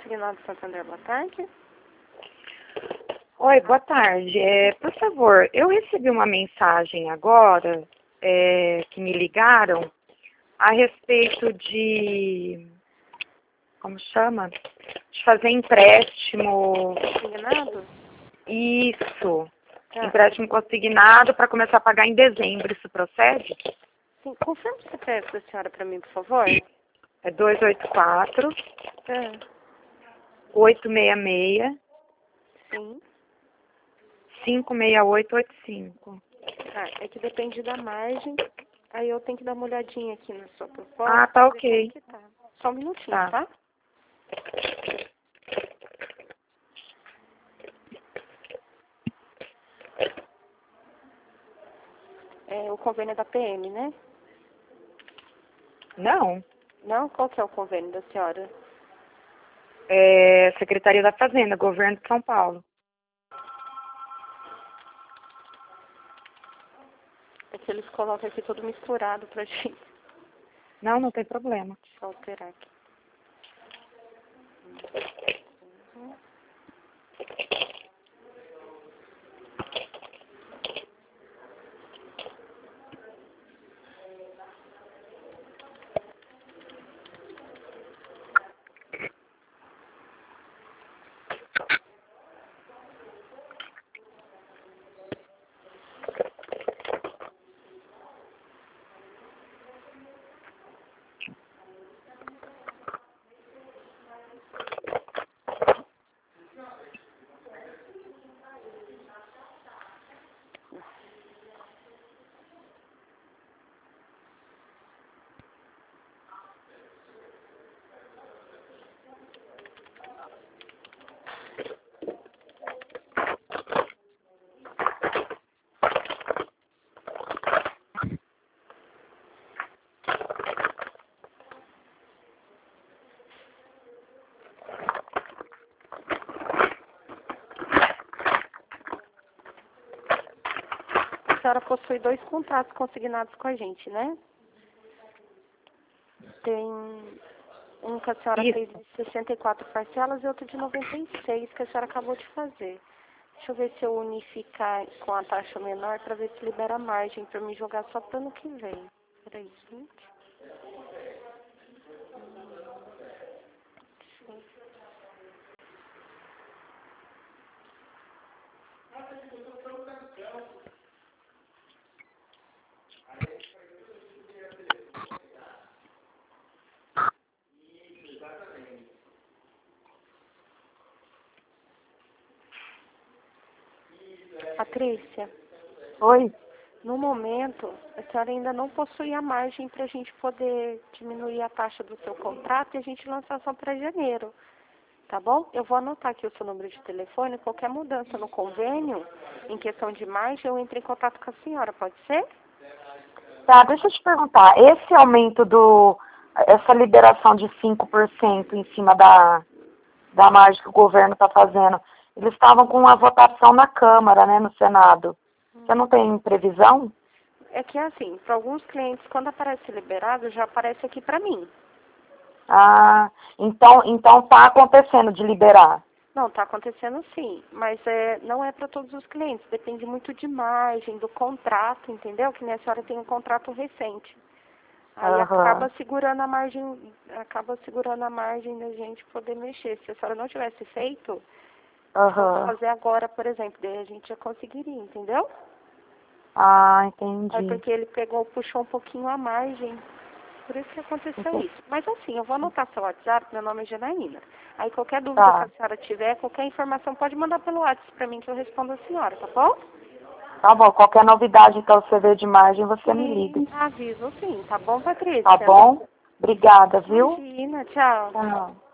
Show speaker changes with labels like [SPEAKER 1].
[SPEAKER 1] Consignado Santander, boa tarde.
[SPEAKER 2] Oi, boa tarde. Por favor, eu recebi uma mensagem agora, que me ligaram, a respeito de, como chama? De fazer empréstimo.
[SPEAKER 1] Consignado?
[SPEAKER 2] Isso.
[SPEAKER 1] Tá.
[SPEAKER 2] Empréstimo consignado para começar a pagar em dezembro. Isso procede?
[SPEAKER 1] Sim, confirme o CPF da senhora para mim, por favor.
[SPEAKER 2] É 284
[SPEAKER 1] É.
[SPEAKER 2] 866
[SPEAKER 1] Sim.
[SPEAKER 2] 56885.
[SPEAKER 1] Tá, é que depende da margem. Aí eu tenho que dar uma olhadinha aqui na sua proposta.
[SPEAKER 2] Ah, tá
[SPEAKER 1] ver
[SPEAKER 2] ok.
[SPEAKER 1] como que tá. Só um minutinho,
[SPEAKER 2] Tá.
[SPEAKER 1] tá? É o convênio da PM, né?
[SPEAKER 2] Não.
[SPEAKER 1] Não? Qual que é o convênio da senhora?
[SPEAKER 2] Secretaria da Fazenda, Governo de São Paulo.
[SPEAKER 1] É que eles colocam aqui tudo misturado pra gente.
[SPEAKER 2] Não, não tem problema.
[SPEAKER 1] Deixa eu alterar aqui. A senhora possui 2 contratos consignados com a gente, né? Tem um que a senhora
[SPEAKER 2] Isso.
[SPEAKER 1] fez de 64 parcelas e outro de 96 que a senhora acabou de fazer. Deixa eu ver se eu unificar com a taxa menor para ver se libera margem para me jogar só para ano que vem. Peraí, gente. Patrícia,
[SPEAKER 2] Oi?
[SPEAKER 1] no momento, a senhora ainda não possui a margem para a gente poder diminuir a taxa do seu contrato e a gente lançar só para janeiro. Tá bom? Eu vou anotar aqui o seu número de telefone. Qualquer mudança no convênio, em questão de margem, eu entro em contato com a senhora, pode ser?
[SPEAKER 2] Tá, deixa eu te perguntar. Esse aumento essa liberação de 5% em cima da margem que o governo está fazendo, eles estavam com uma votação na Câmara, né, no Senado. Você não tem previsão?
[SPEAKER 1] É que assim, para alguns clientes, quando aparece liberado, já aparece aqui para mim.
[SPEAKER 2] Ah, então tá acontecendo de liberar.
[SPEAKER 1] Não, está acontecendo sim, mas não é para todos os clientes, depende muito de margem, do contrato, entendeu? Que nem a senhora tem um contrato recente. Aí
[SPEAKER 2] Aham.
[SPEAKER 1] acaba segurando a margem da gente poder mexer. Se a senhora não tivesse feito, fosse
[SPEAKER 2] Aham.
[SPEAKER 1] fazer agora, por exemplo, daí a gente já conseguiria, entendeu?
[SPEAKER 2] Ah,
[SPEAKER 1] Aí
[SPEAKER 2] entendi.
[SPEAKER 1] porque ele puxou um pouquinho a margem. Por isso que aconteceu
[SPEAKER 2] Entendi.
[SPEAKER 1] isso. Mas assim, eu vou anotar seu WhatsApp, meu nome é Janaína. Aí qualquer dúvida que
[SPEAKER 2] Tá.
[SPEAKER 1] a senhora tiver, qualquer informação, pode mandar pelo WhatsApp para mim que eu respondo a senhora, tá bom?
[SPEAKER 2] Tá bom. Qualquer novidade, então, você vê de margem, você me liga.
[SPEAKER 1] Sim, aviso sim, tá bom,
[SPEAKER 2] Tá
[SPEAKER 1] Patrícia?
[SPEAKER 2] bom? Obrigada, viu?
[SPEAKER 1] Imagina, tchau.
[SPEAKER 2] Tchau.